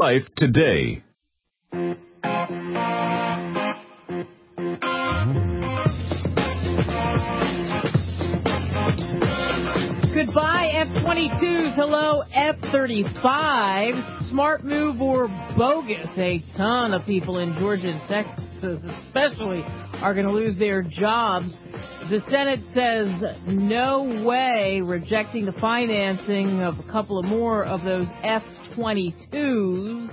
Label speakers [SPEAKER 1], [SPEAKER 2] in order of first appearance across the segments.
[SPEAKER 1] Life today.
[SPEAKER 2] Goodbye, F-22s. Hello, F-35s. Smart move or bogus? A ton of people in Georgia and Texas especially are going to lose their jobs. The Senate says no way, rejecting the financing of a couple of more of those F-22s.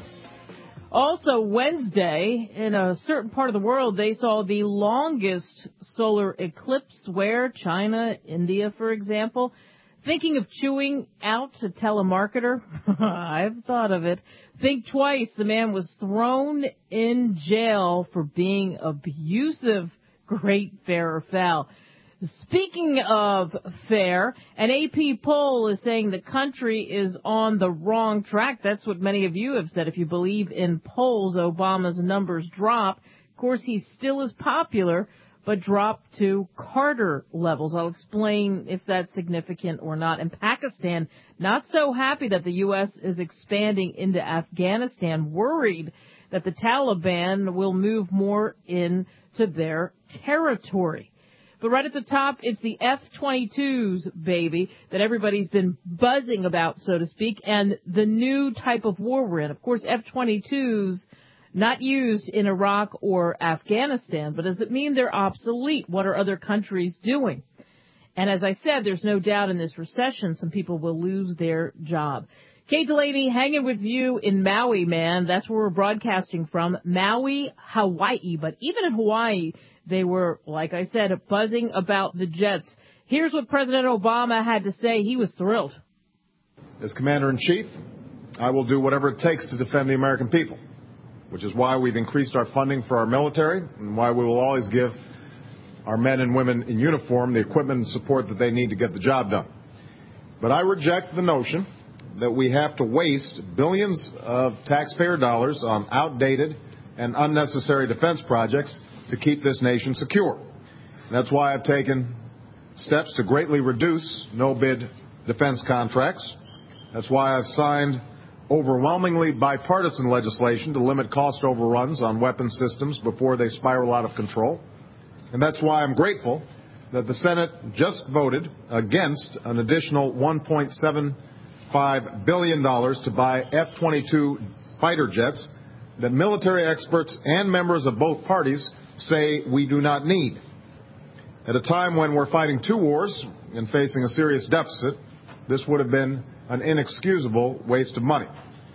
[SPEAKER 2] Also, Wednesday, in a certain part of the world, they saw the longest solar eclipse. Where? China, India, for example. Thinking of chewing out a telemarketer? I've thought of it. Think twice. The man was thrown in jail for being abusive. Great, fair or foul. Speaking of fair, an AP poll is saying the country is on the wrong track. That's what many of you have said. If you believe in polls, Obama's numbers drop. Of course, he still is popular, but dropped to Carter levels. I'll explain if that's significant or not. And Pakistan, not so happy that the U.S. is expanding into Afghanistan, worried that the Taliban will move more into their territory. But right at the top, it's the F-22s, baby, that everybody's been buzzing about, so to speak, and the new type of war we're in. Of course, F-22s not used in Iraq or Afghanistan, but does it mean they're obsolete? What are other countries doing? And as I said, there's no doubt in this recession some people will lose their job. Kate Delaney, hanging with you in Maui, man. That's where we're broadcasting from. Maui, Hawaii. But even in Hawaii, they were, like I said, buzzing about the jets. Here's what President Obama had to say. He was thrilled.
[SPEAKER 3] As Commander-in-Chief, I will do whatever it takes to defend the American people, which is why we've increased our funding for our military and why we will always give our men and women in uniform the equipment and support that they need to get the job done. But I reject the notion that we have to waste billions of taxpayer dollars on outdated and unnecessary defense projects to keep this nation secure. And that's why I've taken steps to greatly reduce no-bid defense contracts. That's why I've signed overwhelmingly bipartisan legislation to limit cost overruns on weapons systems before they spiral out of control. And that's why I'm grateful that the Senate just voted against an additional $1.75 billion to buy F-22 fighter jets that military experts and members of both parties say we do not need. At a time when we're fighting two wars and facing a serious deficit, this would have been an inexcusable waste of money.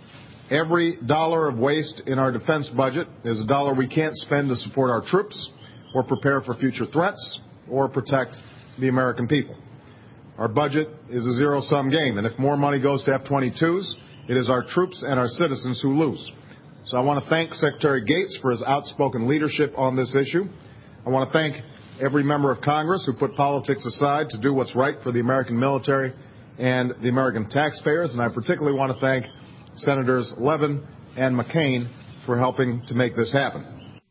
[SPEAKER 3] Every dollar of waste in our defense budget is a dollar we can't spend to support our troops or prepare for future threats or protect the American people. Our budget is a zero-sum game, and if more money goes to F-22s, it is our troops and our citizens who lose. So I want to thank Secretary Gates for his outspoken leadership on this issue. I want to thank every member of Congress who put politics aside to do what's right for the American military and the American taxpayers, and I particularly want to thank Senators Levin and McCain for helping to make this happen.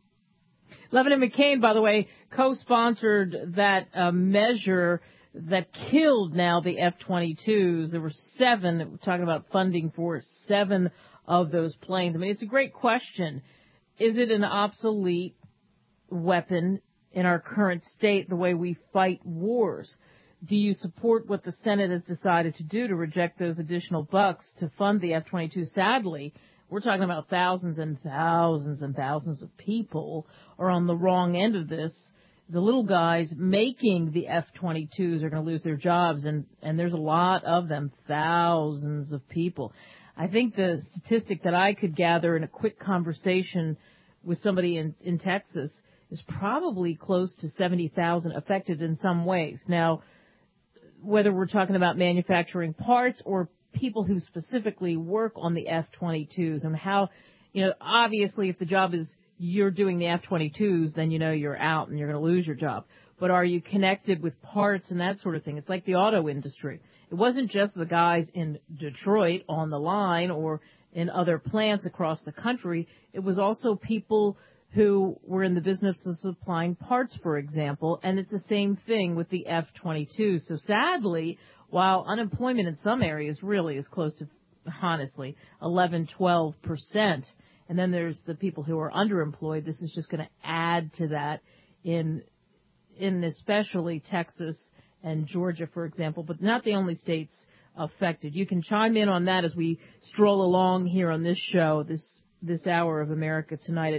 [SPEAKER 2] Levin and McCain, by the way, co-sponsored that measure that killed now the F-22s. There were 7, we're talking about funding for 7 of those planes. I mean, it's a great question. Is it an obsolete weapon in our current state, the way we fight wars? Do you support what the Senate has decided to do to reject those additional bucks to fund the F-22? Sadly, we're talking about thousands and thousands and thousands of people are on the wrong end of this. The little guys making the F-22s are going to lose their jobs, and there's a lot of them, thousands of people. I think the statistic that I could gather in a quick conversation with somebody in Texas is probably close to 70,000 affected in some ways. Now, whether we're talking about manufacturing parts or people who specifically work on the F-22s and how, obviously if the job is you're doing the F-22s, then you're out and you're going to lose your job. But are you connected with parts and that sort of thing? It's like the auto industry. It wasn't just the guys in Detroit on the line or in other plants across the country. It was also people who were in the business of supplying parts, for example, and it's the same thing with the F-22. So sadly, while unemployment in some areas really is close to honestly, 11, 12%. And then there's the people who are underemployed. This is just going to add to that in especially Texas and Georgia, for example, but not the only states affected. You can chime in on that as we stroll along here on this show, this hour of America Tonight at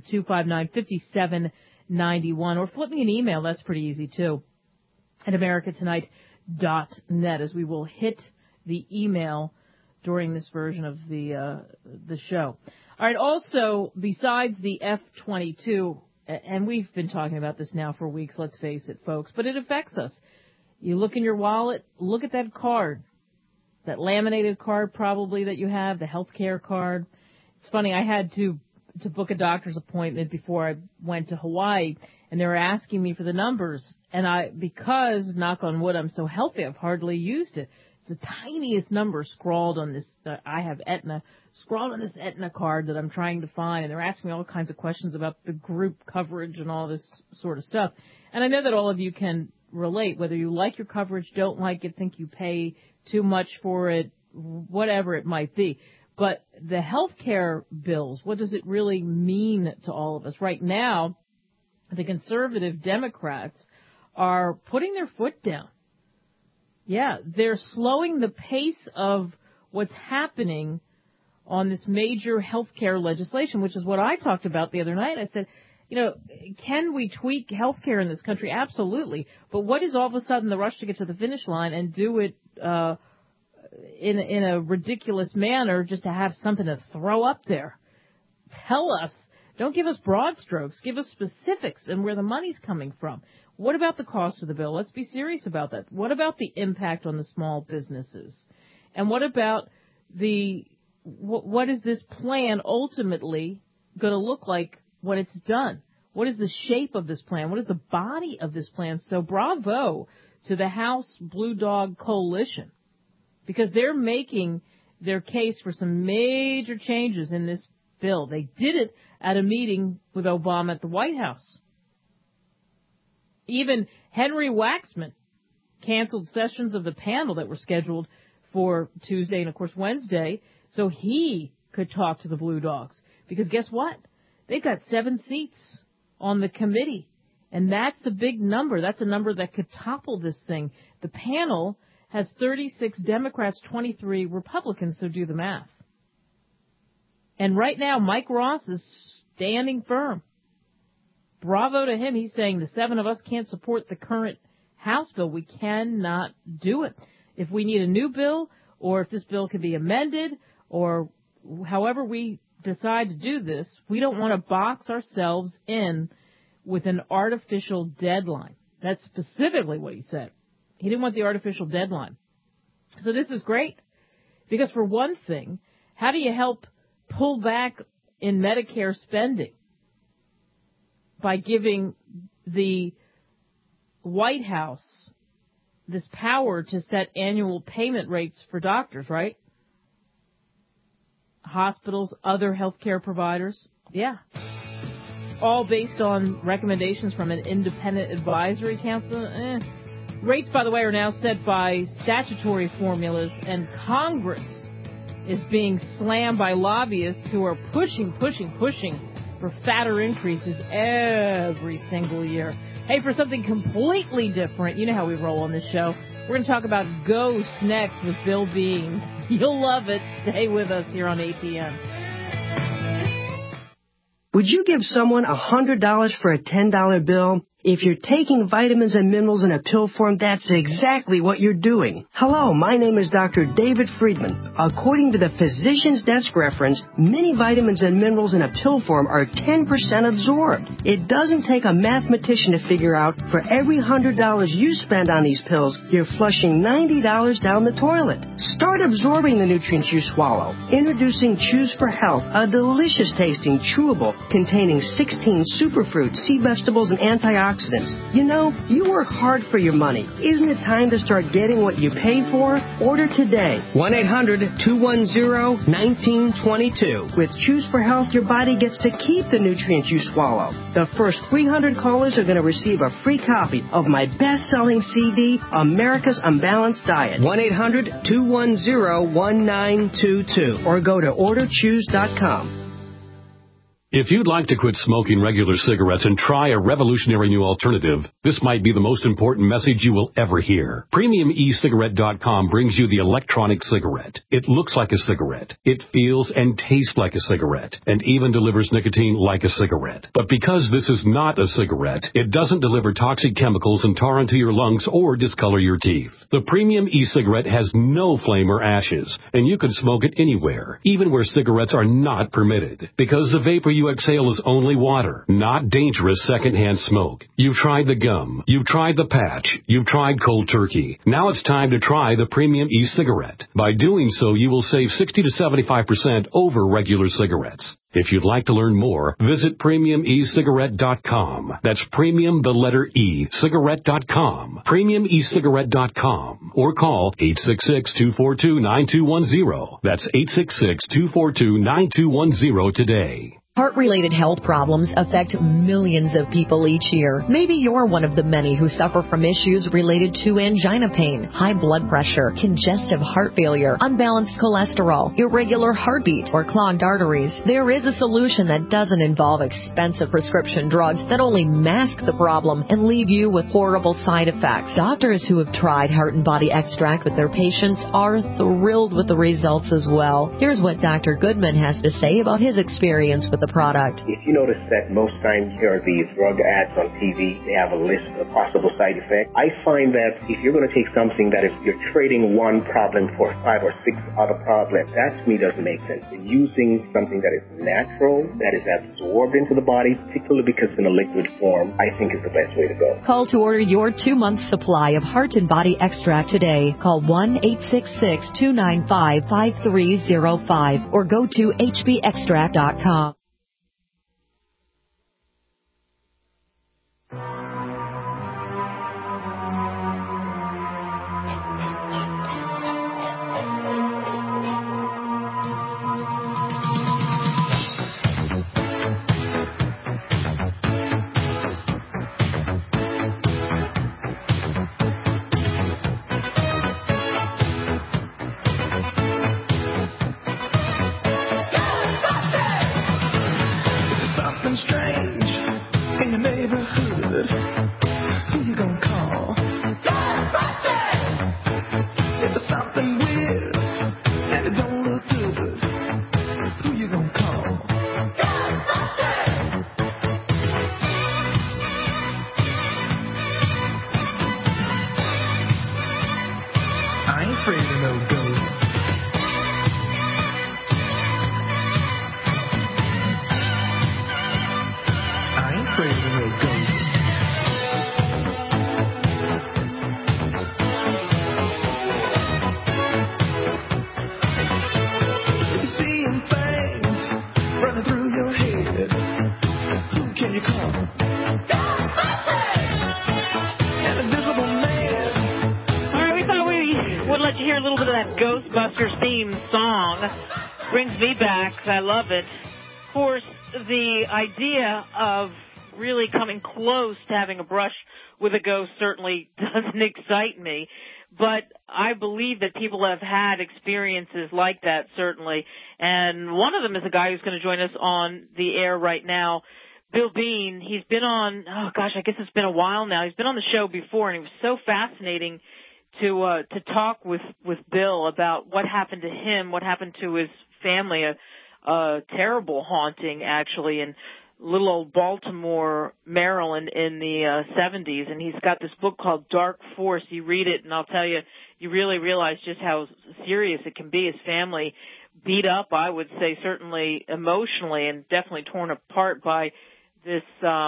[SPEAKER 2] 800-259-5791, or flip me an email. That's pretty easy too, at americatonight.net, as we will hit the email during this version of the show. All right. Also, besides the F-22, and we've been talking about this now for weeks, let's face it, folks, but it affects us. You look in your wallet, look at that card, that laminated card probably that you have, the health care card. It's funny, I had to book a doctor's appointment before I went to Hawaii, and they were asking me for the numbers. And because, knock on wood, I'm so healthy, I've hardly used it. It's the tiniest number scrawled on this, I have Aetna, scrawled on this Aetna card that I'm trying to find, and they're asking me all kinds of questions about the group coverage and all this sort of stuff. And I know that all of you can relate, whether you like your coverage, don't like it, think you pay too much for it, whatever it might be. But the health care bills, what does it really mean to all of us? Right now, the conservative Democrats are putting their foot down. Yeah, they're slowing the pace of what's happening on this major health care legislation, which is what I talked about the other night. I said, can we tweak health care in this country? Absolutely. But what is all of a sudden the rush to get to the finish line and do it in a ridiculous manner just to have something to throw up there? Tell us. Don't give us broad strokes. Give us specifics and where the money's coming from. What about the cost of the bill? Let's be serious about that. What about the impact on the small businesses? And what about what is this plan ultimately going to look like when it's done? What is the shape of this plan? What is the body of this plan? So bravo to the House Blue Dog Coalition, because they're making their case for some major changes in this bill. They did it at a meeting with Obama at the White House. Even Henry Waxman canceled sessions of the panel that were scheduled for Tuesday and, of course, Wednesday, so he could talk to the Blue Dogs. Because guess what? They've got 7 seats on the committee, and that's the big number. That's a number that could topple this thing. The panel has 36 Democrats, 23 Republicans, so do the math. And right now, Mike Ross is standing firm. Bravo to him. He's saying the 7 of us can't support the current House bill. We cannot do it. If we need a new bill, or if this bill can be amended, or however we decide to do this, we don't want to box ourselves in with an artificial deadline. That's specifically what he said. He didn't want the artificial deadline. So this is great, because for one thing, how do you help pull back in Medicare spending? By giving the White House this power to set annual payment rates for doctors, right? Hospitals, other healthcare providers. Yeah. All based on recommendations from an independent advisory council. Rates, by the way, are now set by statutory formulas, and Congress is being slammed by lobbyists who are pushing for fatter increases every single year. Hey, for something completely different, you know how we roll on this show. We're going to talk about ghosts next with Bill Bean. You'll love it. Stay with us here on ATN.
[SPEAKER 1] Would you give someone $100 for a $10 bill? If you're taking vitamins and minerals in a pill form, that's exactly what you're doing. Hello, my name is Dr. David Friedman. According to the Physician's Desk reference, many vitamins and minerals in a pill form are 10% absorbed. It doesn't take a mathematician to figure out for every $100 you spend on these pills, you're flushing $90 down the toilet. Start absorbing the nutrients you swallow. Introducing Choose for Health, a delicious tasting chewable containing 16 superfruits, sea vegetables, and antioxidants antioxidants. You know, you work hard for your money. Isn't it time to start getting what you pay for? Order today. 1-800-210-1922. With Choose for Health, your body gets to keep the nutrients you swallow. The first 300 callers are going to receive a free copy of my best-selling CD, America's Unbalanced Diet. 1-800-210-1922. Or go to orderchoose.com.
[SPEAKER 4] If you'd like to quit smoking regular cigarettes and try a revolutionary new alternative, this might be the most important message you will ever hear. PremiumECigarette.com brings you the electronic cigarette. It looks like a cigarette. It feels and tastes like a cigarette, and even delivers nicotine like a cigarette. But because this is not a cigarette, it doesn't deliver toxic chemicals and tar into your lungs or discolor your teeth. The Premium e-cigarette has no flame or ashes, and you can smoke it anywhere, even where cigarettes are not permitted, because the vapor you exhale is only water, not dangerous secondhand smoke. You've tried the gum. You've tried the patch. You've tried cold turkey. Now it's time to try the Premium e-cigarette. By doing so, you will save 60 to 75% over regular cigarettes. If you'd like to learn more, visit PremiumECigarette.com. That's premium, the letter E, cigarette.com. PremiumECigarette.com. Or call 866-242-9210. That's 866-242-9210 today.
[SPEAKER 5] Heart-related health problems affect millions of people each year. Maybe you're one of the many who suffer from issues related to angina pain, high blood pressure, congestive heart failure, unbalanced cholesterol, irregular heartbeat, or clogged arteries. There is a solution that doesn't involve expensive prescription drugs that only mask the problem and leave you with horrible side effects. Doctors who have tried Heart and Body Extract with their patients are thrilled with the results as well. Here's what Dr. Goodman has to say about his experience with the product.
[SPEAKER 6] If you notice that most times there are these drug ads on TV, they have a list of possible side effects. I find that if you're going to take something that if you're trading one problem for 5 or 6 other problems, that to me doesn't make sense. Using something that is natural, that is absorbed into the body, particularly because it's in a liquid form, I think is the best way to go.
[SPEAKER 5] Call to order your 2-month supply of Heart and Body Extract today. Call 1-866-295-5305 or go to hbextract.com.
[SPEAKER 2] Ghostbusters theme song brings me back. I love it. Of course, the idea of really coming close to having a brush with a ghost certainly doesn't excite me, but I believe that people have had experiences like that, certainly, and one of them is a guy who's going to join us on the air right now, Bill Bean. He's been on, I guess it's been a while now. He's been on the show before, and it was so fascinating to talk with Bill about what happened to him, what happened to his family, a terrible haunting actually in little old Baltimore, Maryland in the 70s, and he's got this book called Dark Force. You read it and I'll tell you, you really realize just how serious it can be. His family beat up, I would say, certainly emotionally, and definitely torn apart by this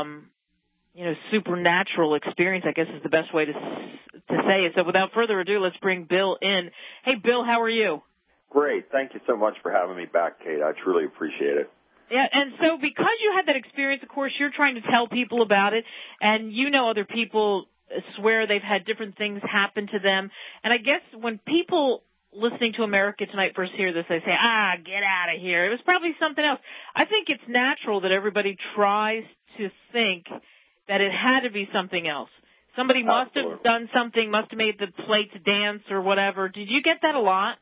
[SPEAKER 2] supernatural experience, I guess is the best way to say it. So without further ado, let's bring Bill in. Hey, Bill, how are you?
[SPEAKER 7] Great. Thank you so much for having me back, Kate. I truly appreciate it.
[SPEAKER 2] Yeah, and so because you had that experience, of course, you're trying to tell people about it, and you know other people swear they've had different things happen to them. And I guess when people listening to America Tonight first hear this, they say, get out of here. It was probably something else. I think it's natural that everybody tries to think that it had to be something else. Somebody must have done something, must have made the plates dance or whatever. Did you get that a lot?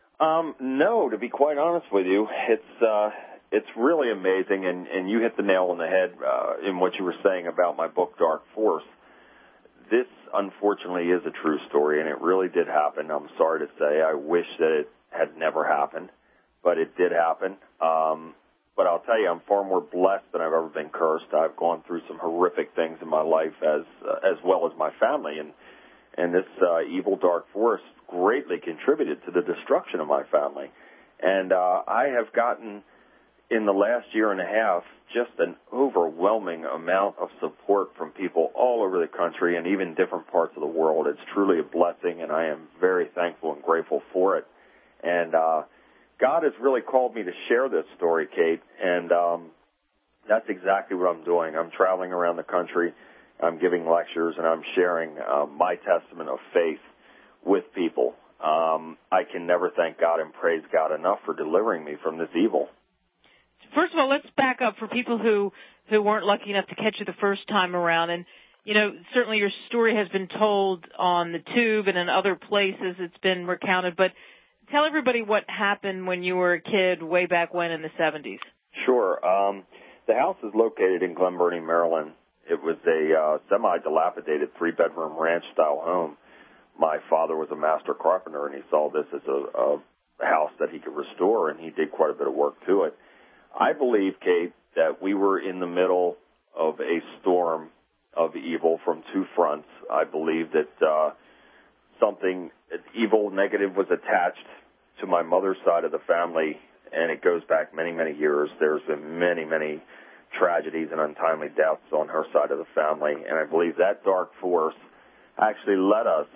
[SPEAKER 7] No, to be quite honest with you. It's really amazing, and you hit the nail on the head in what you were saying about my book, Dark Force. This, unfortunately, is a true story, and it really did happen. I'm sorry to say. I wish that it had never happened, but it did happen. But I'll tell you, I'm far more blessed than I've ever been cursed. I've gone through some horrific things in my life as well as my family, and this evil dark force greatly contributed to the destruction of my family. And I have gotten, in the last year and a half, just an overwhelming amount of support from people all over the country and even different parts of the world. It's truly a blessing, and I am very thankful and grateful for it. And God has really called me to share this story, Kate, and that's exactly what I'm doing. I'm traveling around the country. I'm giving lectures, and I'm sharing my testament of faith with people. I can never thank God and praise God enough for delivering me from this evil.
[SPEAKER 2] First of all, let's back up for people who weren't lucky enough to catch you the first time around. And, you know, certainly your story has been told on the Tube and in other places. It's been recounted. But tell everybody what happened when you were a kid way back when in the 70s.
[SPEAKER 7] Sure. The house is located in Glen Burnie, Maryland. It was a semi-dilapidated three-bedroom ranch-style home. My father was a master carpenter, and he saw this as a house that he could restore, and he did quite a bit of work to it. I believe, Kate, that we were in the middle of a storm of evil from two fronts. I believe that something evil, negative was attached to my mother's side of the family, and it goes back many, many years. There's been many, many tragedies and untimely deaths on her side of the family, and I believe that dark force actually led us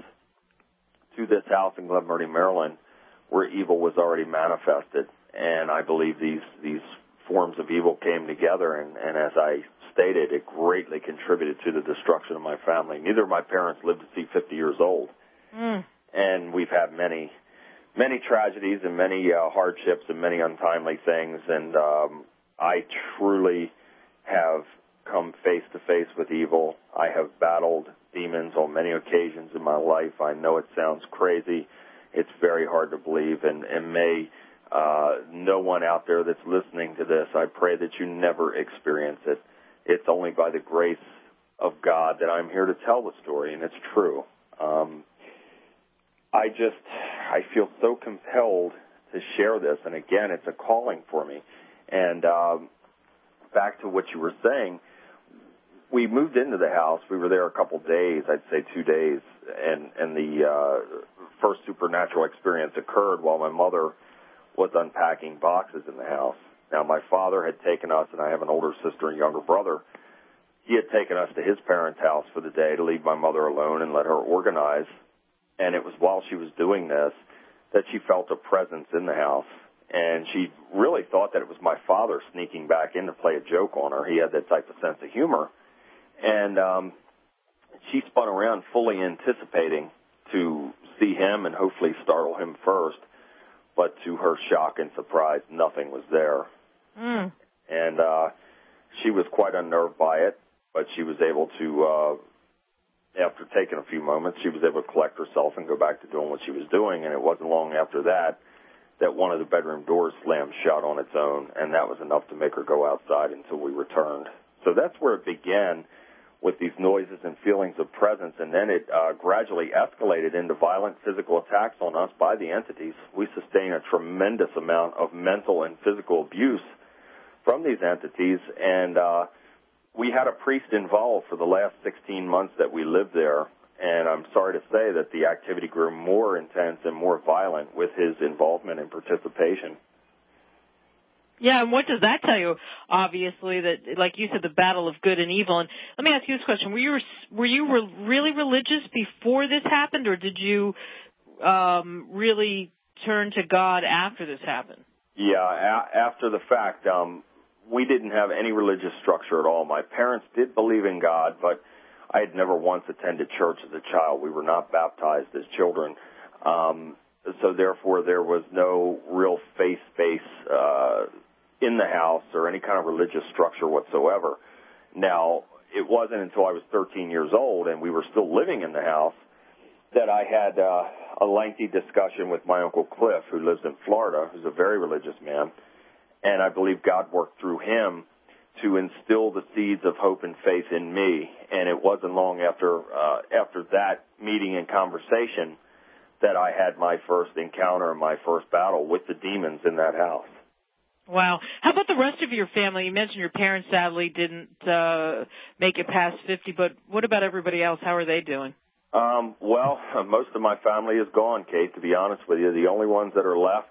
[SPEAKER 7] to this house in Glen Burnie, Maryland, where evil was already manifested. And I believe these forms of evil came together, and as I stated, it greatly contributed to the destruction of my family. Neither of my parents lived to see 50 years old. And we've had many, many tragedies and many hardships and many untimely things, and I truly have come face to face with evil. I have battled demons on many occasions in my life. I know it sounds crazy. It's very hard to believe, and may no one out there that's listening to this, I pray that you never experience it. It's only by the grace of God that I'm here to tell the story, and it's true. I feel so compelled to share this, and again, it's a calling for me. And back to what you were saying, we moved into the house. We were there a couple days, I'd say 2 days, and the first supernatural experience occurred while my mother was unpacking boxes in the house. Now, my father had taken us, and I have an older sister and younger brother. He had taken us to his parents' house for the day to leave my mother alone and let her organize. And it was while she was doing this that she felt a presence in the house. And she really thought that it was my father sneaking back in to play a joke on her. He had that type of sense of humor. And she spun around fully anticipating to see him and hopefully startle him first. But to her shock and surprise, nothing was there. And she was quite unnerved by it, but she was able to, after taking a few moments, she was able to collect herself and go back to doing what she was doing. And it wasn't long after that one of the bedroom doors slammed shut on its own, and that was enough to make her go outside until we returned. So that's where it began, with these noises and feelings of presence, and then it gradually escalated into violent physical attacks on us by the entities. We sustained a tremendous amount of mental and physical abuse from these entities, and we had a priest involved for the last 16 months that we lived there, and I'm sorry to say that the activity grew more intense and more violent with his involvement and participation.
[SPEAKER 2] Yeah, and what does that tell you? Obviously, that, like you said, the battle of good and evil. And let me ask you this question: Were you really religious before this happened, or did you really turn to God after this happened?
[SPEAKER 7] Yeah, after the fact, we didn't have any religious structure at all. My parents did believe in God, but I had never once attended church as a child. We were not baptized as children. So therefore, there was no real faith base in the house or any kind of religious structure whatsoever. Now, it wasn't until I was 13 years old and we were still living in the house that I had a lengthy discussion with my Uncle Cliff, who lives in Florida, who's a very religious man. And I believe God worked through him to instill the seeds of hope and faith in me. And it wasn't long after that meeting and conversation that I had my first encounter and my first battle with the demons in that house.
[SPEAKER 2] Wow. How about the rest of your family? You mentioned your parents sadly didn't make it past 50, but what about everybody else? How are they doing?
[SPEAKER 7] Well, most of my family is gone, Kate, to be honest with you. The only ones that are left,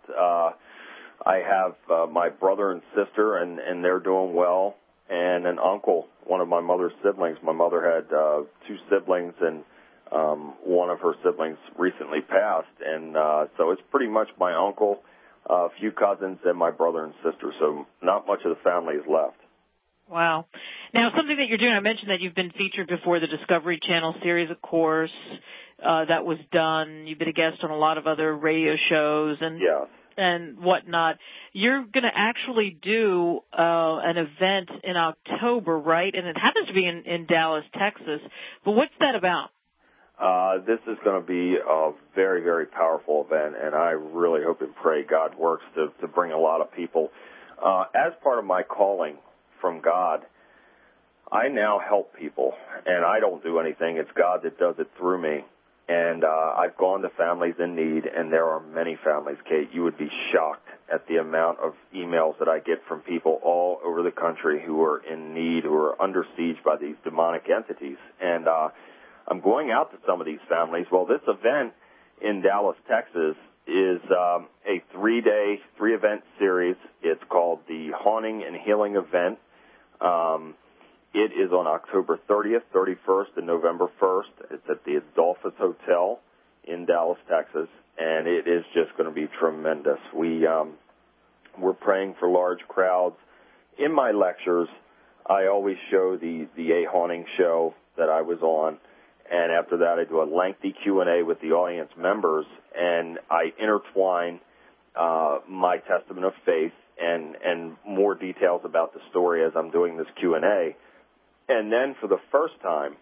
[SPEAKER 7] I have my brother and sister, and they're doing well, and an uncle, one of my mother's siblings. My mother had 2 siblings, and one of her siblings recently passed, and so it's pretty much my uncle, a few cousins, and my brother and sister, so not much of the family is left.
[SPEAKER 2] Wow. Now, something that you're doing, I mentioned that you've been featured before, the Discovery Channel series, of course, that was done. You've been a guest on a lot of other radio shows and whatnot. You're going to actually do an event in October, right? And it happens to be in Dallas, Texas. But what's that about?
[SPEAKER 7] This is going to be a very, very powerful event, and I really hope and pray God works to bring a lot of people. As part of my calling from God, I now help people, and I don't do anything. It's God that does it through me. And I've gone to families in need, and there are many families, Kate. You would be shocked at the amount of emails that I get from people all over the country who are in need, who are under siege by these demonic entities. And I'm going out to some of these families. Well, this event in Dallas, Texas, is a 3-event series. It's called the Haunting and Healing Event. It is on October 30th, 31st, and November 1st. It's at the Adolphus Hotel in Dallas, Texas, and it is just going to be tremendous. We're praying for large crowds. In my lectures, I always show the A Haunting show that I was on, and after that I do a lengthy Q&A with the audience members, and I intertwine my testament of faith and more details about the story as I'm doing this Q&A. And then for the first time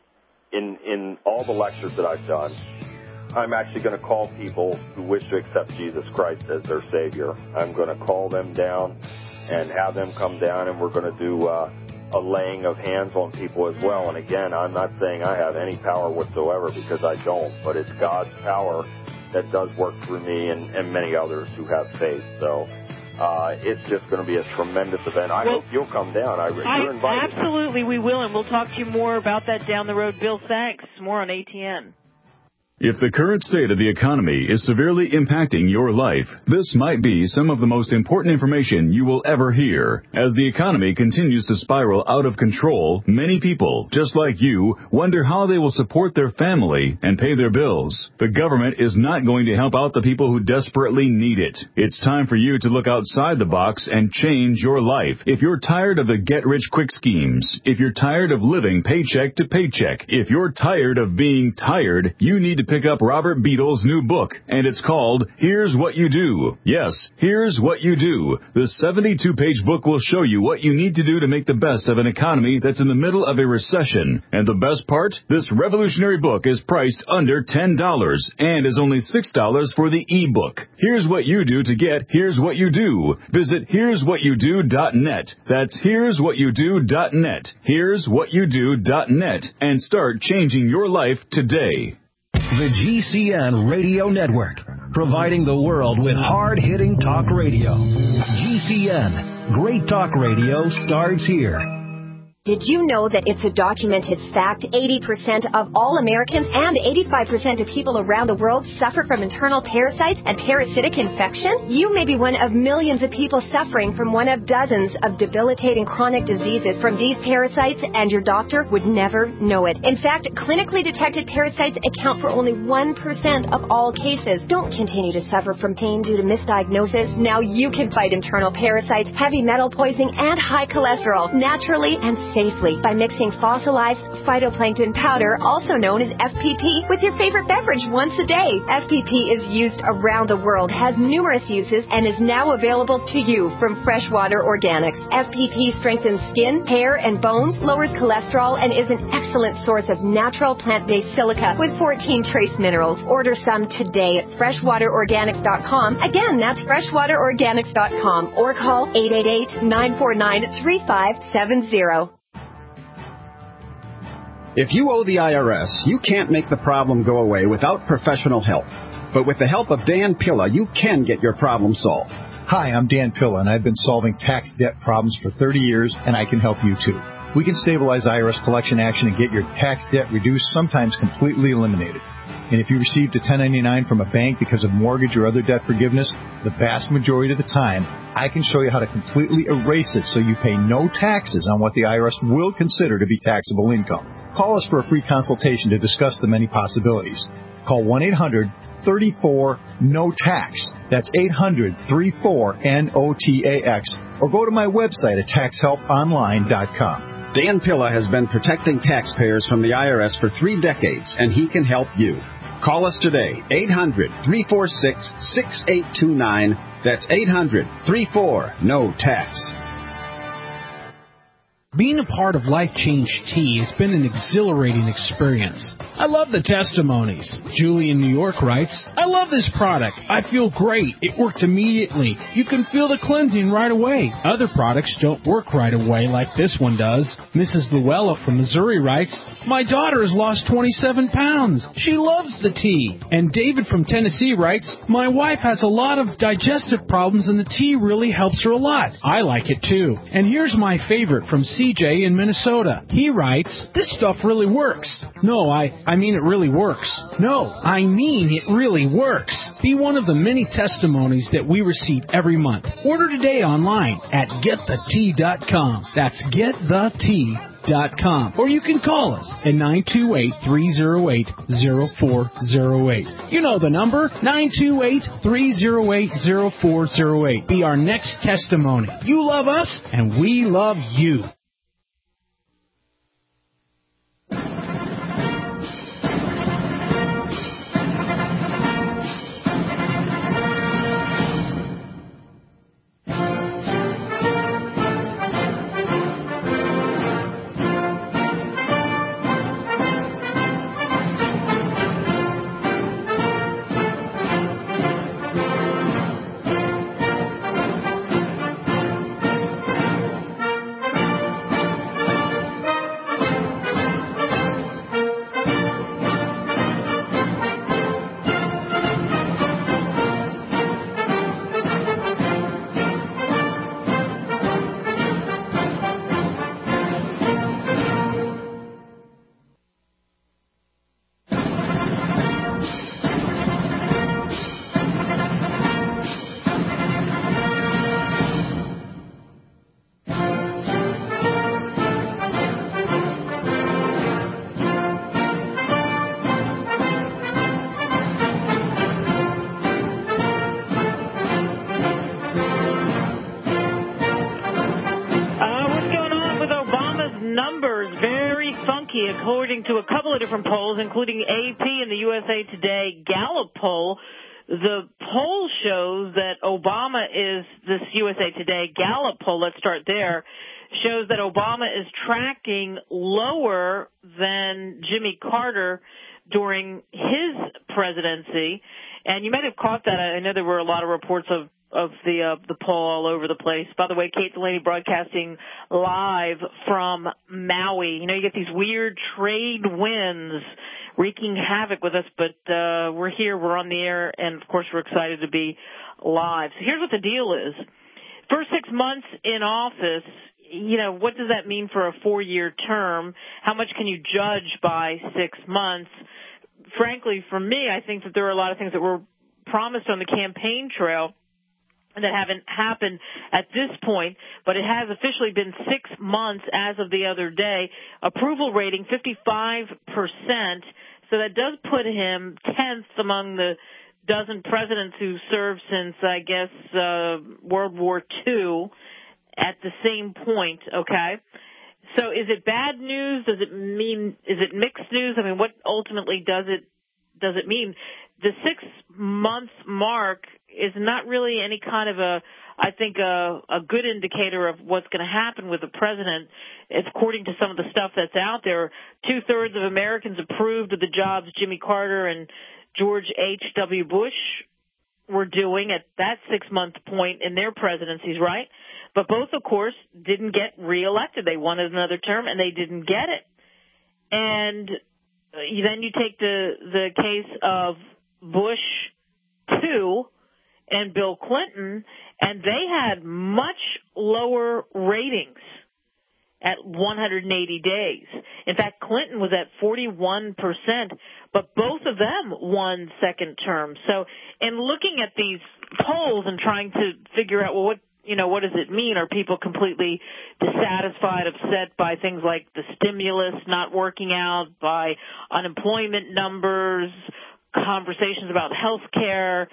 [SPEAKER 7] in all the lectures that I've done, I'm actually going to call people who wish to accept Jesus Christ as their Savior. I'm going to call them down and have them come down, and we're going to do a laying of hands on people as well. And again, I'm not saying I have any power whatsoever, because I don't, but it's God's power that does work through me and many others who have faith. So it's just going to be a tremendous event. I hope you'll come down. You're invited.
[SPEAKER 2] Absolutely, we will, and we'll talk to you more about that down the road. Bill, thanks. More on ATN.
[SPEAKER 8] If the current state of the economy is severely impacting your life, this might be some of the most important information you will ever hear. As the economy continues to spiral out of control, many people, just like you, wonder how they will support their family and pay their bills. The government is not going to help out the people who desperately need it. It's time for you to look outside the box and change your life. If you're tired of the get-rich-quick schemes, if you're tired of living paycheck to paycheck, if you're tired of being tired, you need to pick up Robert Beadle's new book, and it's called Here's What You Do. Yes, Here's What You Do. The 72-page book will show you what you need to do to make the best of an economy that's in the middle of a recession. And the best part? This revolutionary book is priced under $10 and is only $6 for the e-book. Here's what you do to get Here's What You Do. Visit here'swhatyoudo.net. That's here'swhatyoudo.net. Here'swhatyoudo.net. And start changing your life today.
[SPEAKER 9] The GCN Radio Network, providing the world with hard-hitting talk radio. GCN, great talk radio starts here.
[SPEAKER 10] Did you know that it's a documented fact 80% of all Americans and 85% of people around the world suffer from internal parasites and parasitic infection? You may be one of millions of people suffering from one of dozens of debilitating chronic diseases from these parasites, and your doctor would never know it. In fact, clinically detected parasites account for only 1% of all cases. Don't continue to suffer from pain due to misdiagnosis. Now you can fight internal parasites, heavy metal poisoning, and high cholesterol naturally and safely by mixing fossilized phytoplankton powder, also known as FPP, with your favorite beverage once a day. FPP is used around the world, has numerous uses, and is now available to you from Freshwater Organics. FPP strengthens skin, hair, and bones, lowers cholesterol, and is an excellent source of natural plant-based silica with 14 trace minerals. Order some today at freshwaterorganics.com. Again, that's freshwaterorganics.com, or call 888-949-3570.
[SPEAKER 11] If you owe the IRS, you can't make the problem go away without professional help. But with the help of Dan Pilla, you can get your problem solved.
[SPEAKER 12] Hi, I'm Dan Pilla, and I've been solving tax debt problems for 30 years, and I can help you too. We can stabilize IRS collection action and get your tax debt reduced, sometimes completely eliminated. And if you received a 1099 from a bank because of mortgage or other debt forgiveness, the vast majority of the time, I can show you how to completely erase it so you pay no taxes on what the IRS will consider to be taxable income. Call us for a free consultation to discuss the many possibilities. Call 1-800-34-NO-TAX. That's 800-34-NOTAX. Or go to my website at taxhelponline.com.
[SPEAKER 11] Dan Pilla has been protecting taxpayers from the IRS for 3 decades, and he can help you. Call us today, 800-346-6829. That's 800-34-NO-TAX.
[SPEAKER 13] Being a part of Life Change Tea has been an exhilarating experience. I love the testimonies. Julie in New York writes, I love this product. I feel great. It worked immediately. You can feel the cleansing right away. Other products don't work right away like this one does. Mrs. Luella from Missouri writes, my daughter has lost 27 pounds. She loves the tea. And David from Tennessee writes, my wife has a lot of digestive problems and the tea really helps her a lot. I like it too. And here's my favorite from CJ in Minnesota. He writes, this stuff really works. No, I mean it really works. No, I mean it really works. Be one of the many testimonies that we receive every month. Order today online at getthetea.com. That's getthetea.com. Or you can call us at 928-308-0408. You know the number, 928-308-0408. Be our next testimony. You love us, and we love you.
[SPEAKER 2] According to a couple of different polls, including AP and the USA Today Gallup poll, the poll shows that Obama is, this USA Today Gallup poll, let's start there, shows that Obama is tracking lower than Jimmy Carter during his presidency. And you might have caught that. I know there were a lot of reports of the poll all over the place. By the way, Kate Delaney broadcasting live from Maui. You know, you get these weird trade winds wreaking havoc with us, but we're here, we're on the air, and of course we're excited to be live. So here's what the deal is. First 6 months in office, what does that mean for a 4-year term? How much can you judge by 6 months? Frankly, for me, I think that there are a lot of things that were promised on the campaign trail that haven't happened at this point, but it has officially been 6 months as of the other day. Approval rating, 55%. So that does put him 10th among the dozen presidents who served since, I guess, World War II at the same point, okay? So is it bad news? Is it mixed news? I mean, what ultimately does it mean? The 6-month mark is not really any kind of a good indicator of what's going to happen with the president. According to some of the stuff that's out there, 2/3 of Americans approved of the jobs Jimmy Carter and George H.W. Bush were doing at that 6-month point in their presidencies, right? But both, of course, didn't get reelected. They wanted another term, and they didn't get it. And then you take the case of Bush 2 and Bill Clinton, and they had much lower ratings at 180 days. In fact, Clinton was at 41%, but both of them won second term. So in looking at these polls and trying to figure out, well, what does it mean? Are people completely dissatisfied, upset by things like the stimulus not working out, by unemployment numbers, conversations about health care,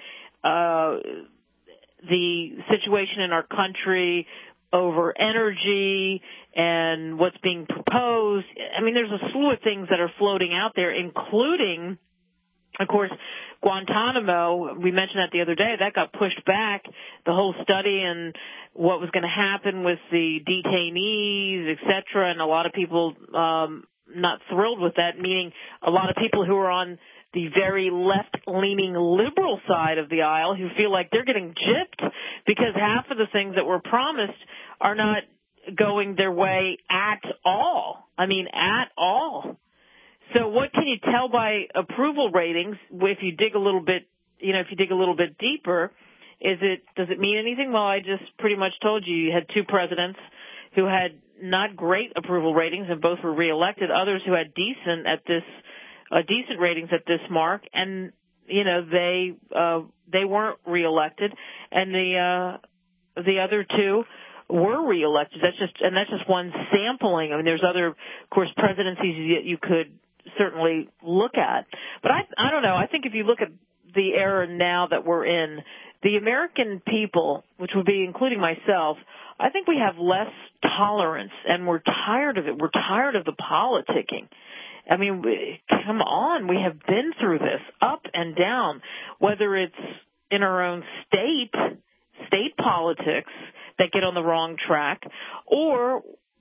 [SPEAKER 2] the situation in our country over energy and what's being proposed? I mean, there's a slew of things that are floating out there, including, of course, Guantanamo. We mentioned that the other day. That got pushed back, the whole study and what was going to happen with the detainees, et cetera, and a lot of people not thrilled with that, meaning a lot of people who are on the very left-leaning liberal side of the aisle who feel like they're getting gypped because half of the things that were promised are not going their way at all. I mean, at all. So what can you tell by approval ratings if you dig a little bit, deeper? Does it mean anything? Well, I just pretty much told you had 2 presidents who had not great approval ratings and both were reelected, others who had decent ratings at this mark, and they weren't reelected, and the other 2 were reelected. That's just one sampling. I mean, there's other, of course, presidencies that you could certainly look at. But I don't know. I think if you look at the era now that we're in, the American people, which would be including myself, I think we have less tolerance, and we're tired of it. We're tired of the politicking. I mean, come on. We have been through this up and down, whether it's in our own state politics that get on the wrong track, or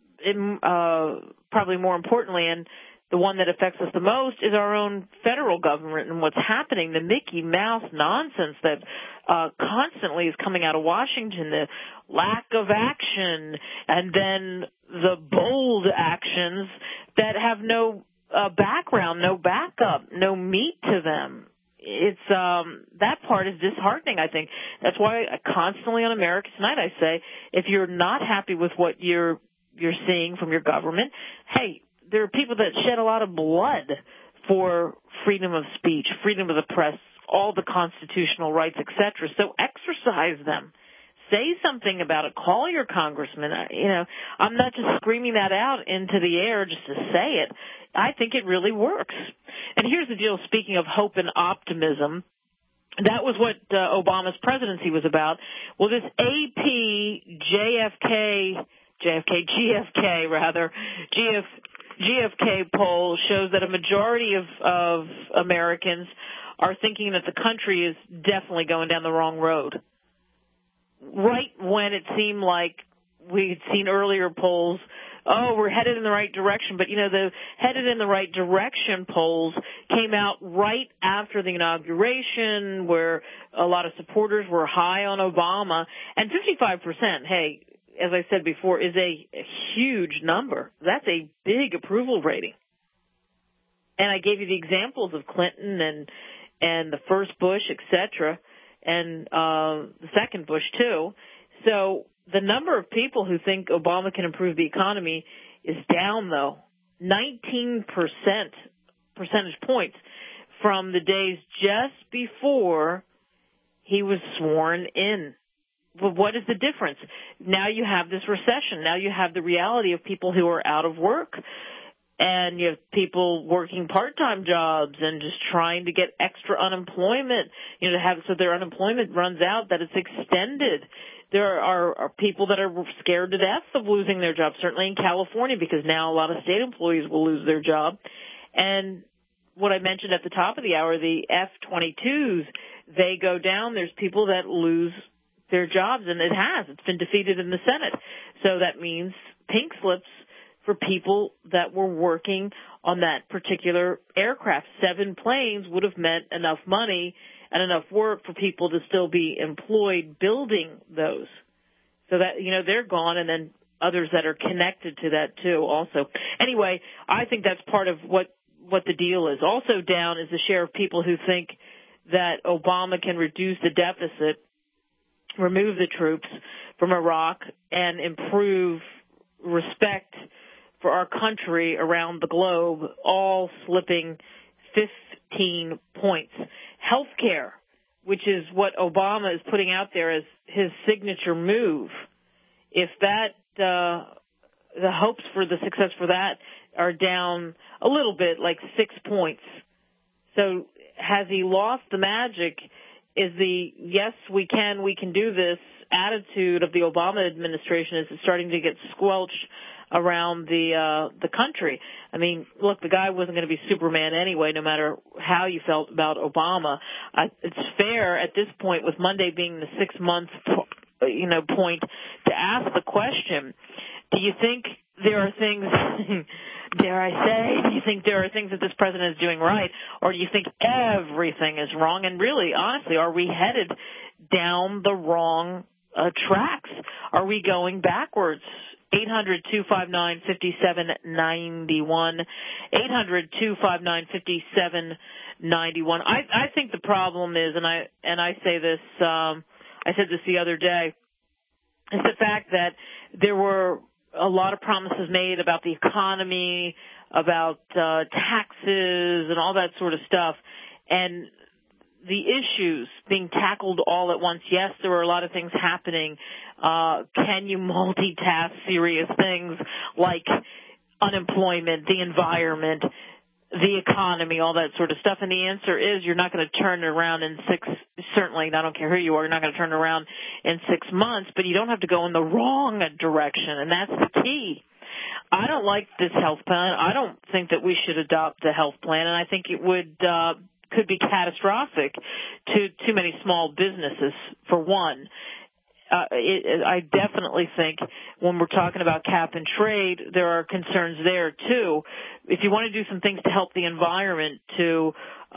[SPEAKER 2] probably more importantly, and the one that affects us the most, is our own federal government and what's happening, the Mickey Mouse nonsense that constantly is coming out of Washington, the lack of action, and then the bold actions that have no background, no backup, no meat to them. It's that part is disheartening, I think. That's why constantly on America Tonight I say, if you're not happy with what you're seeing from your government, hey, there are people that shed a lot of blood for freedom of speech, freedom of the press, all the constitutional rights, etc. So exercise them. Say something about it. Call your congressman. I'm not just screaming that out into the air just to say it. I think it really works. And here's the deal, speaking of hope and optimism, that was what Obama's presidency was about. Well, this AP GFK poll shows that a majority of Americans are thinking that the country is definitely going down the wrong road. Right when it seemed like we'd seen earlier polls, we're headed in the right direction. But, the headed in the right direction polls came out right after the inauguration, where a lot of supporters were high on Obama. And 55%, hey, as I said before, is a huge number. That's a big approval rating. And I gave you the examples of Clinton and the first Bush, et cetera, and the second Bush, too. So The number of people who think Obama can improve the economy is down, though. 19% percentage points from the days just before he was sworn in. Well, what is the difference? Now you have this recession. Now you have the reality of people who are out of work, and you have people working part-time jobs and just trying to get extra unemployment, to have so their unemployment runs out, that it's extended. There are people that are scared to death of losing their job, certainly in California, because now a lot of state employees will lose their job. And what I mentioned at the top of the hour, the F-22s, they go down. There's people that lose their jobs, and it's been defeated in the Senate. So that means pink slips for people that were working on that particular aircraft. 7 planes would have meant enough money and enough work for people to still be employed building those. So that, they're gone, and then others that are connected to that too also. Anyway, I think that's part of what the deal is. Also down is the share of people who think that Obama can reduce the deficit, remove the troops from Iraq, and improve respect for our country around the globe, all slipping 15 points. Healthcare, which is what Obama is putting out there as his signature move, if that the hopes for the success for that are down a little bit, like 6 points. So has he lost the magic? Is the yes, we can do this attitude of the Obama administration is starting to get squelched around the country? I mean, look, the guy wasn't going to be Superman anyway, no matter how you felt about Obama. It's fair at this point, with Monday being the 6-month point, to ask the question: do you think there are things, dare I say, do you think there are things that this president is doing right, or do you think everything is wrong? And really, honestly, are we headed down the wrong tracks? Are we going backwards? 800-259-5791. 800-259-5791. I think the problem is, and I say this, I said this the other day, is the fact that there were a lot of promises made about the economy, about taxes and all that sort of stuff, and the issues being tackled all at once. Yes, there were a lot of things happening. Can you multitask serious things like unemployment, the environment, the economy, all that sort of stuff? And the answer is you're not going to turn it around in certainly, I don't care who you are, you're not going to turn it around in 6 months, but you don't have to go in the wrong direction, and that's the key. I don't like this health plan. I don't think that we should adopt the health plan, and I think it could be catastrophic to too many small businesses, for one. I definitely think when we're talking about cap and trade, there are concerns there too. If you want to do some things to help the environment, to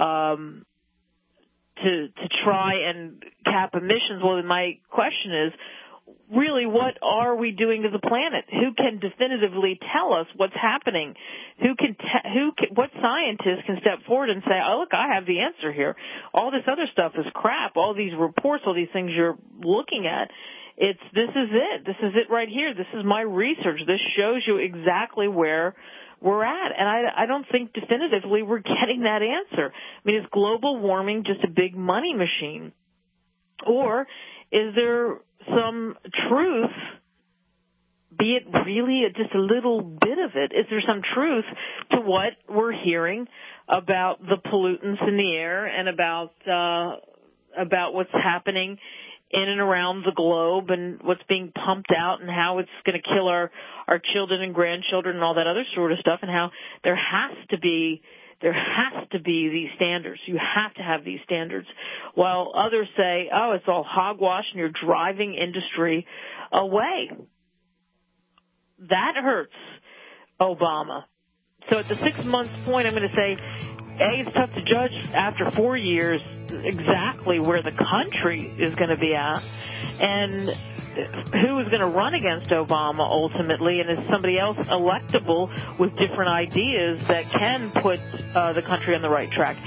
[SPEAKER 2] try and cap emissions, well, my question is, really, what are we doing to the planet? Who can definitively tell us what's happening? What scientist can step forward and say, "Oh, look, I have the answer here. All this other stuff is crap. All these reports, all these things you're looking at, this is it. This is it right here. This is my research. This shows you exactly where we're at." And I don't think definitively we're getting that answer. I mean, is global warming just a big money machine? Or is there some truth, be it really just a little bit of it? Is there some truth to what we're hearing about the pollutants in the air and about what's happening in and around the globe and what's being pumped out and how it's going to kill our children and grandchildren and all that other sort of stuff, and how there has to be these standards. You have to have these standards. While others say, oh, it's all hogwash and you're driving industry away. That hurts Obama. So at the 6-month point, I'm going to say, A, it's tough to judge after 4 years exactly where the country is going to be at, and who is going to run against Obama ultimately, and is somebody else electable with different ideas that can put the country on the right track.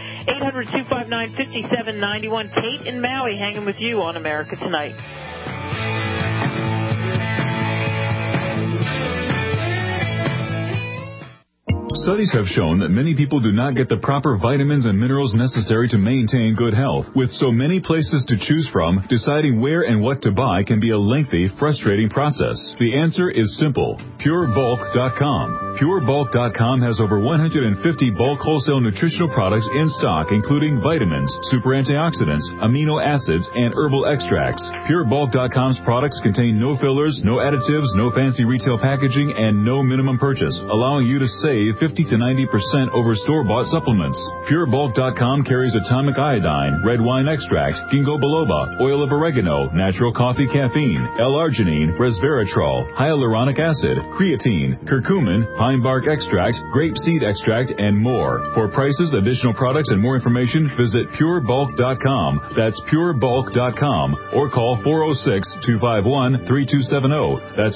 [SPEAKER 2] 800-259-5791. Kate in Maui hanging with you on America Tonight.
[SPEAKER 8] Studies have shown that many people do not get the proper vitamins and minerals necessary to maintain good health. With so many places to choose from, deciding where and what to buy can be a lengthy, frustrating process. The answer is simple. PureBulk.com. PureBulk.com has over 150 bulk wholesale nutritional products in stock, including vitamins, super antioxidants, amino acids, and herbal extracts. PureBulk.com's products contain no fillers, no additives, no fancy retail packaging, and no minimum purchase, allowing you to save 50 to 90% over store-bought supplements. PureBulk.com carries atomic iodine, red wine extract, ginkgo biloba, oil of oregano, natural coffee caffeine, L-arginine, resveratrol, hyaluronic acid, creatine, curcumin, pine bark extract, grape seed extract, and more. For prices, additional products, and more information, visit PureBulk.com. That's PureBulk.com, or call 406-251-3270. That's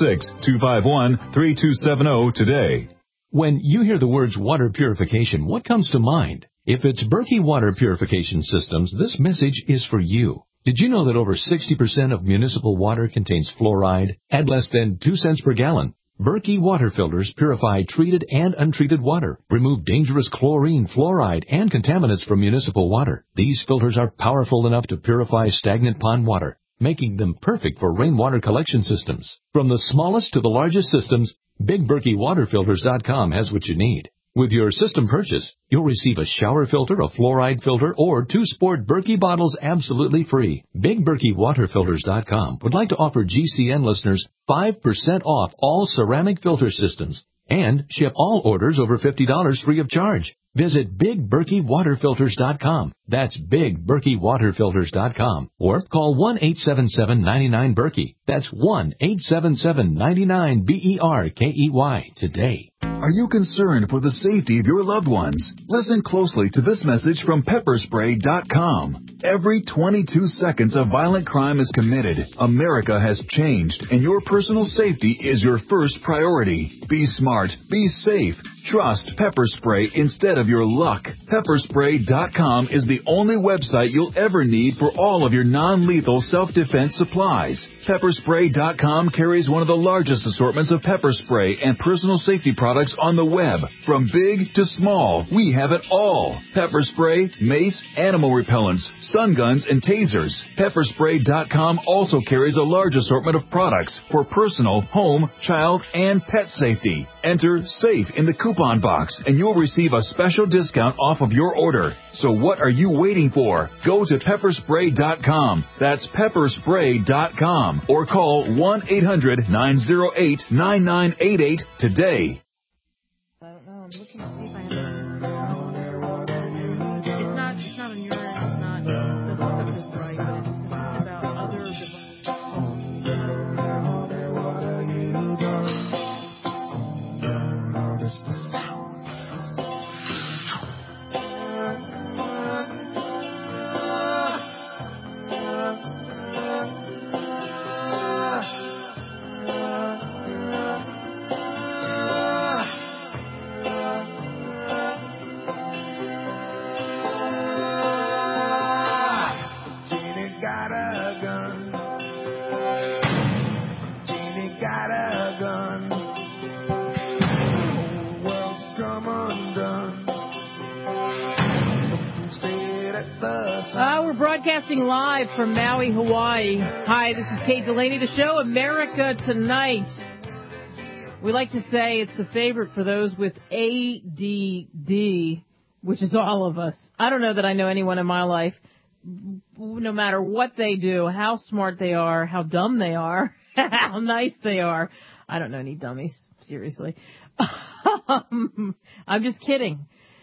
[SPEAKER 8] 406-251-3270 today.
[SPEAKER 4] When you hear the words water purification, what comes to mind? If it's Berkey Water Purification Systems, this message is for you. Did you know that over 60% of municipal water contains fluoride at less than 2 cents per gallon? Berkey water filters purify treated and untreated water, remove dangerous chlorine, fluoride, and contaminants from municipal water. These filters are powerful enough to purify stagnant pond water, making them perfect for rainwater collection systems. From the smallest to the largest systems, BigBerkeyWaterFilters.com has what you need. With your system purchase, you'll receive a shower filter, a fluoride filter, or 2 sport Berkey bottles absolutely free. BigBerkeyWaterFilters.com would like to offer GCN listeners 5% off all ceramic filter systems and ship all orders over $50 free of charge. Visit BigBerkeyWaterFilters.com. That's BigBerkeyWaterFilters.com. Or call 1-877-99-BERKEY. That's 1-877-99-BERKEY today.
[SPEAKER 8] Are you concerned for the safety of your loved ones? Listen closely to this message from Pepperspray.com. Every 22 seconds a violent crime is committed. America has changed, and your personal safety is your first priority. Be smart. Be safe. Trust Pepper Spray instead of your luck. Pepperspray.com is the only website you'll ever need for all of your non-lethal self-defense supplies. Pepperspray.com carries one of the largest assortments of pepper spray and personal safety products on the web. From big to small, we have it all. Pepper spray, mace, animal repellents, stun guns, and tasers. Pepperspray.com also carries a large assortment of products for personal, home, child, and pet safety. Enter SAFE in the coupon box, and you'll receive a special discount off of your order. So what are you waiting for? Go to Pepperspray.com. That's Pepperspray.com. Or call 1-800-908-9988 today.
[SPEAKER 2] I don't know. I'm looking to see if I have it. It's not on your end. It's not. The lookup is right. It's about other devices. We're broadcasting live from Maui, Hawaii. Hi, this is Kate Delaney, the show America Tonight. We like to say it's the favorite for those with ADD, which is all of us. I don't know that I know anyone in my life, no matter what they do, how smart they are, how dumb they are, how nice they are. I don't know any dummies, seriously. I'm just kidding.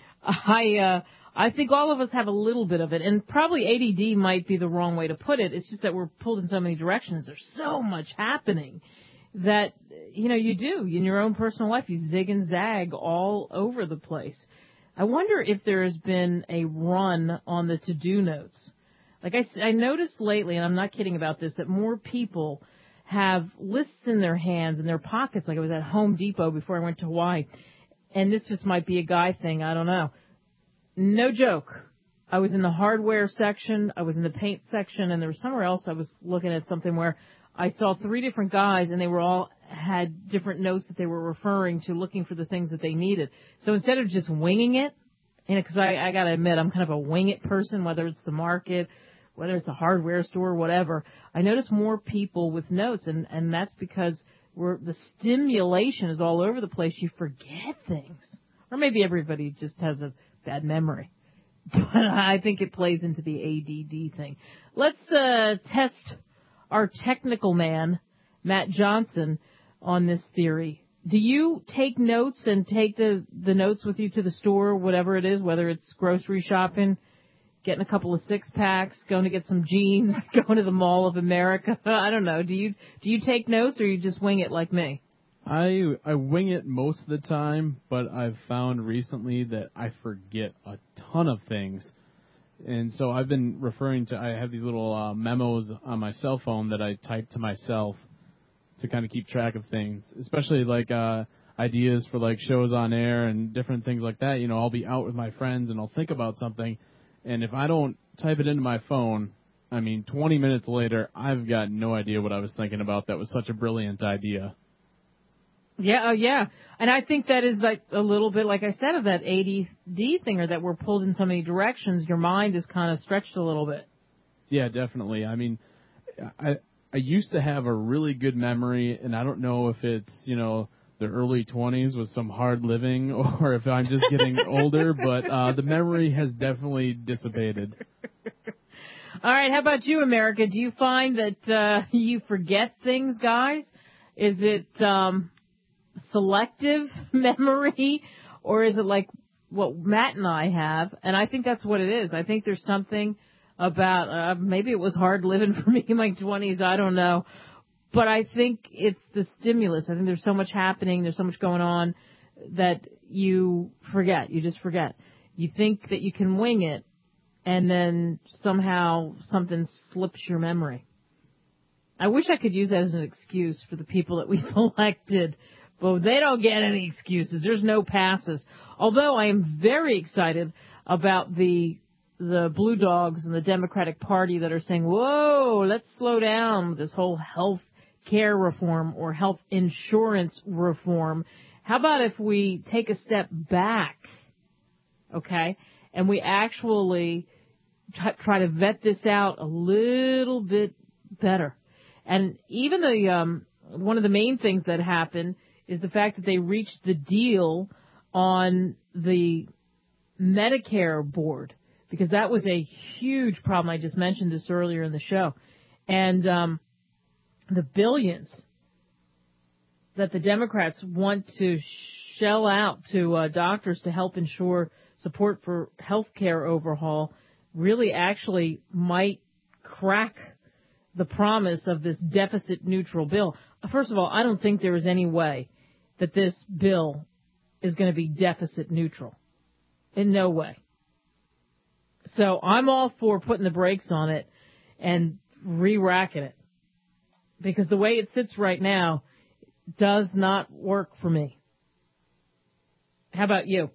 [SPEAKER 2] I think all of us have a little bit of it, and probably ADD might be the wrong way to put it. It's just that we're pulled in so many directions. There's so much happening that, you do. In your own personal life, you zig and zag all over the place. I wonder if there has been a run on the to-do notes. Like I noticed lately, and I'm not kidding about this, that more people have lists in their hands, in their pockets. Like I was at Home Depot before I went to Hawaii, and this just might be a guy thing. I don't know. No joke. I was in the hardware section, I was in the paint section, and there was somewhere else I was looking at something where I saw 3 different guys, and they were all had different notes that they were referring to, looking for the things that they needed. So instead of just winging it, because I got to admit, I'm kind of a wing it person, whether it's the market, whether it's a hardware store, whatever. I notice more people with notes, and that's because the stimulation is all over the place. You forget things. Or maybe everybody just has a bad memory. But I think it plays into the ADD thing. Let's test our technical man, Matt Johnson, on this theory. Do you take notes and take the notes with you to the store, whatever it is, whether it's grocery shopping, getting a couple of 6-packs, going to get some jeans, going to the Mall of America? I don't know. Do you take notes, or you just wing it like me?
[SPEAKER 14] I wing it most of the time, but I've found recently that I forget a ton of things. And so I've been I have these little memos on my cell phone that I type to myself to kind of keep track of things, especially like ideas for like shows on air and different things like that. You know, I'll be out with my friends and I'll think about something, and if I don't type it into my phone, 20 minutes later, I've got no idea what I was thinking about. That was such a brilliant idea.
[SPEAKER 2] Yeah. And I think that is like a little bit, like I said, of that ADD thing, or that we're pulled in so many directions. Your mind is kind of stretched a little bit.
[SPEAKER 14] Yeah, definitely. I used to have a really good memory, and I don't know if it's, the early 20s with some hard living or if I'm just getting older, but the memory has definitely dissipated.
[SPEAKER 2] All right. How about you, America? Do you find that you forget things, guys? Is it selective memory, or is it like what Matt and I have? And I think that's what it is. I think there's something about maybe it was hard living for me in my 20s. I don't know. But I think it's the stimulus. I think there's so much happening. There's so much going on that you forget. You just forget. You think that you can wing it, and then somehow something slips your memory. I wish I could use that as an excuse for the people that we've elected, but they don't get any excuses. There's no passes. Although I am very excited about the Blue Dogs and the Democratic Party that are saying, whoa, let's slow down with this whole health care reform or health insurance reform. How about if we take a step back, okay, and we actually try to vet this out a little bit better? And even one of the main things that happened is the fact that they reached the deal on the Medicare board, because that was a huge problem. I just mentioned this earlier in the show. And the billions that the Democrats want to shell out to doctors to help ensure support for health care overhaul really actually might crack the promise of this deficit-neutral bill. First of all, I don't think there is any way that this bill is going to be deficit-neutral. In no way. So I'm all for putting the brakes on it and re-racking it, because the way it sits right now does not work for me. How about you?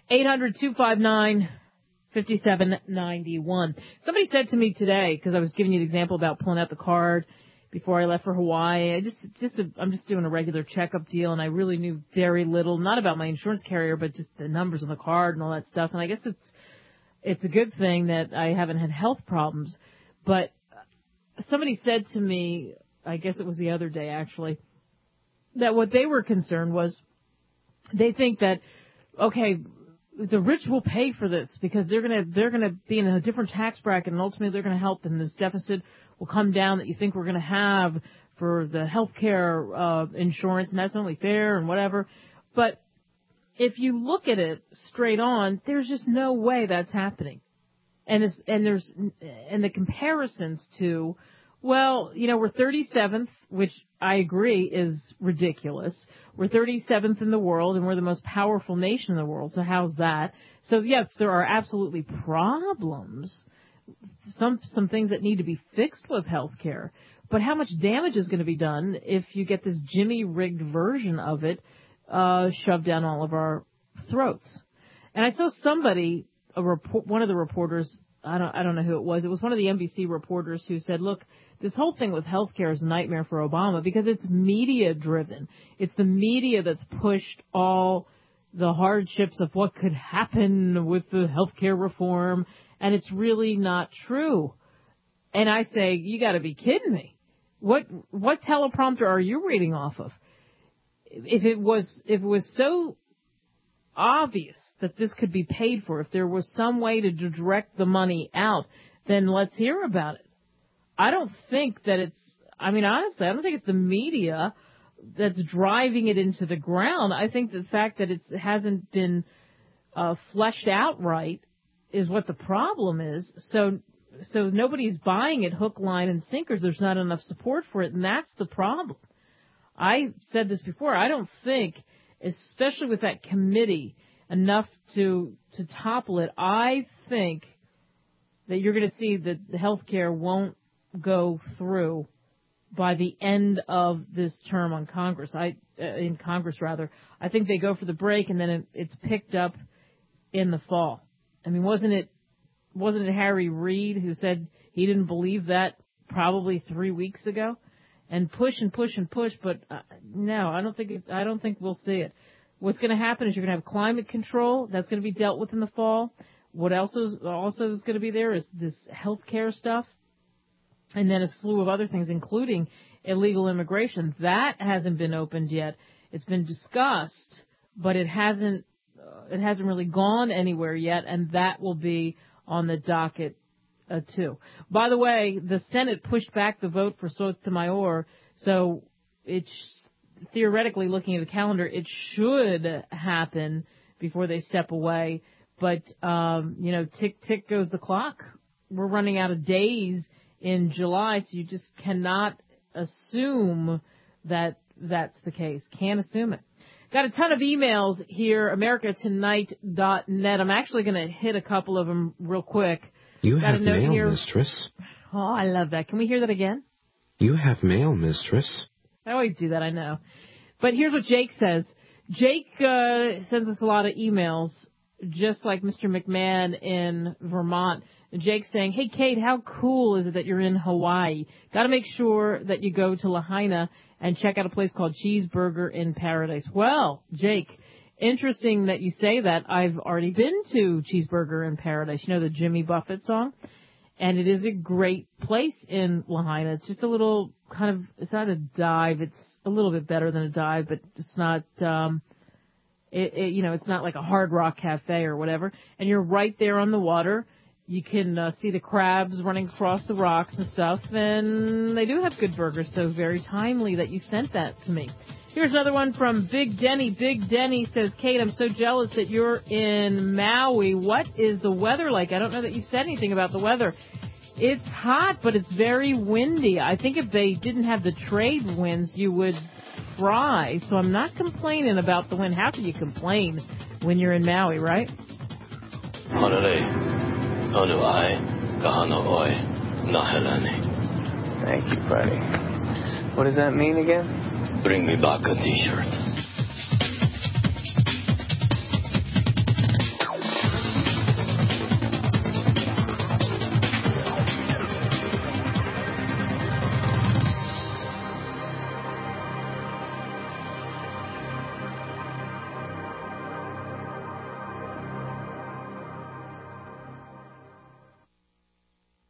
[SPEAKER 2] 800-259-5791. Somebody said to me today, because I was giving you the example about pulling out the card before I left for Hawaii, I'm just doing a regular checkup deal, and I really knew very little, not about my insurance carrier, but just the numbers on the card and all that stuff. And I guess it's a good thing that I haven't had health problems. But somebody said to me, I guess it was the other day actually, that what they were concerned was they think that, okay, the rich will pay for this because they're gonna be in a different tax bracket, and ultimately they're gonna help, and this deficit will come down that you think we're gonna have for the health care insurance, and that's only fair and whatever. But if you look at it straight on, there's just no way that's happening. And the comparisons to, well, we're 37th, which I agree is ridiculous. We're 37th in the world, and we're the most powerful nation in the world. So how's that? So yes, there are absolutely problems, some things that need to be fixed with health care. But how much damage is going to be done if you get this Jimmy-rigged version of it shoved down all of our throats? And I saw somebody, one of the reporters, I don't know who it was. It was one of the NBC reporters who said, look, this whole thing with healthcare is a nightmare for Obama because it's media driven. It's the media that's pushed all the hardships of what could happen with the healthcare reform, and it's really not true. And I say, you got to be kidding me. What teleprompter are you reading off of? If it was so obvious that this could be paid for, if there was some way to direct the money out, then let's hear about it. I don't think that honestly, I don't think it's the media that's driving it into the ground. I think the fact that it hasn't been fleshed out right is what the problem is. So nobody's buying it hook, line, and sinkers. There's not enough support for it, and that's the problem. I said this before. I don't think, especially with that committee, enough to topple it. I think that you're going to see that the health care won't go through by the end of this term on Congress. In Congress, rather. I think they go for the break, and then it's picked up in the fall. I mean, wasn't it Harry Reid who said he didn't believe that probably 3 weeks ago? And push and push and push, but no, I don't think we'll see it. What's going to happen is you're going to have climate control. That's going to be dealt with in the fall. What else is also going to be there is this health care stuff, and then a slew of other things, including illegal immigration. That hasn't been opened yet. It's been discussed, but it hasn't really gone anywhere yet, and that will be on the docket too. By the way, the Senate pushed back the vote for Sotomayor, so it's theoretically, looking at the calendar, it should happen before they step away. But, tick, tick goes the clock. We're running out of days in July, so you just cannot assume that that's the case. Can't assume it. Got a ton of emails here, americatonight.net. I'm actually going to hit a couple of them real quick.
[SPEAKER 15] You
[SPEAKER 2] Got
[SPEAKER 15] have
[SPEAKER 2] a note
[SPEAKER 15] mail,
[SPEAKER 2] here.
[SPEAKER 15] mistress.
[SPEAKER 2] Oh, I love that. Can we hear that again?
[SPEAKER 15] You have mail, mistress.
[SPEAKER 2] I always do that, I know. But here's what Jake says. Jake sends us a lot of emails, just like Mr. McMahon in Vermont. And Jake's saying, hey, Kate, how cool is it that you're in Hawaii? Got to make sure that you go to Lahaina and check out a place called Cheeseburger in Paradise. Well, Jake, interesting that you say that. I've already been to Cheeseburger in Paradise. You know the Jimmy Buffett song? And it is a great place in Lahaina. It's just a little it's not a dive. It's a little bit better than a dive, but it's not, it's not like a Hard Rock Cafe or whatever. And you're right there on the water. You can see the crabs running across the rocks and stuff. And they do have good burgers, so very timely that you sent that to me. Here's another one from Big Denny. Big Denny says, Kate, I'm so jealous that you're in Maui. What is the weather like? I don't know that you've said anything about the weather. It's hot, but it's very windy. I think if they didn't have the trade winds, you would fry. So I'm not complaining about the wind. How can you complain when you're in Maui, right?
[SPEAKER 16] Thank you, buddy. What does that mean again?
[SPEAKER 17] Bring me back a t-shirt.